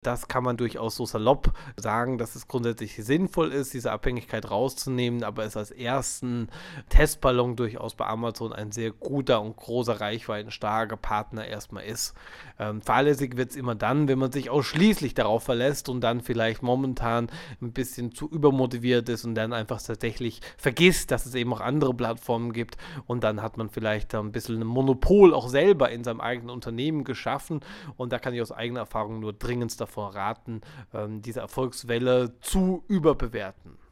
Das kann man durchaus so salopp sagen, dass es grundsätzlich sinnvoll ist, diese Abhängigkeit rauszunehmen, aber es als ersten Testballon durchaus bei Amazon ein sehr guter und großer reichweitenstarker Partner erstmal ist. Fahrlässig wird es immer dann, wenn man sich ausschließlich darauf verlässt und dann vielleicht momentan ein bisschen zu übermotiviert ist und dann einfach tatsächlich vergisst, dass es eben auch andere Plattformen gibt, und dann hat man vielleicht ein bisschen ein Monopol auch selber in seinem eigenen Unternehmen geschaffen, und da kann ich aus eigener Erfahrung nur dringendst davor raten, diese Erfolgswelle zu überbewerten.